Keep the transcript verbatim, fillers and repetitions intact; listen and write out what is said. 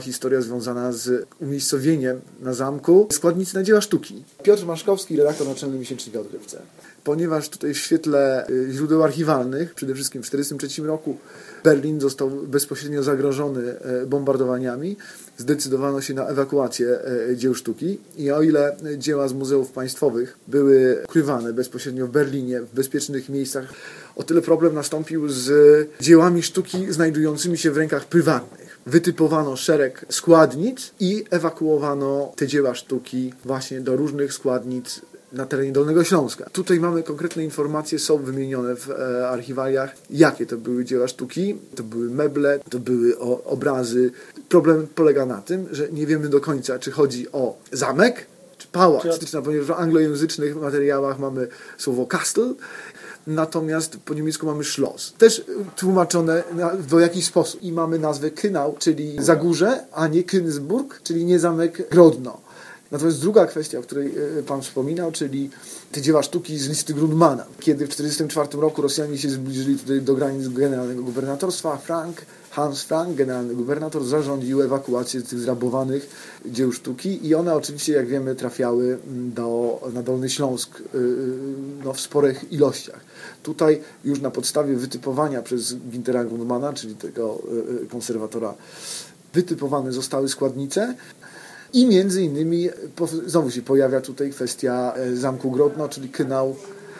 historia związana z umiejscowieniem na zamku składnicy na dzieła sztuki. Piotr Maszkowski, redaktor naczelny miesięcznika Odkrywce. Ponieważ tutaj w świetle źródeł archiwalnych, przede wszystkim w tysiąc dziewięćset czterdziestym trzecim roku Berlin został bezpośrednio zagrożony bombardowaniami, zdecydowano się na ewakuację dzieł sztuki i o ile dzieła z muzeów państwowych były ukrywane bezpośrednio w Berlinie, w bezpiecznych miejscach, o tyle problem nastąpił z dziełami sztuki znajdującymi się w rękach prywatnych. Wytypowano szereg składnic i ewakuowano te dzieła sztuki właśnie do różnych składnic na terenie Dolnego Śląska. Tutaj mamy konkretne informacje, są wymienione w e, archiwaliach, jakie to były dzieła sztuki. To były meble, to były o, obrazy. Problem polega na tym, że nie wiemy do końca, czy chodzi o zamek, czy pałac. Czy ponieważ w anglojęzycznych materiałach mamy słowo castle, natomiast po niemiecku mamy Schloss. Też tłumaczone na, w jakiś sposób. I mamy nazwę Kynau, czyli Zagórze, a nie Königsburg, czyli nie zamek Grodno. Natomiast druga kwestia, o której Pan wspominał, czyli te dzieła sztuki z listy Grundmana. Kiedy w tysiąc dziewięćset czterdziestym czwartym roku Rosjanie się zbliżyli tutaj do granic generalnego gubernatorstwa, Frank, Hans Frank, generalny gubernator, zarządził ewakuację tych zrabowanych dzieł sztuki i one oczywiście, jak wiemy, trafiały do, na Dolny Śląsk no, w sporych ilościach. Tutaj już na podstawie wytypowania przez Güntera Grundmana, czyli tego konserwatora, wytypowane zostały składnice. I między innymi znowu się pojawia tutaj kwestia zamku Grodno, czyli Kynau,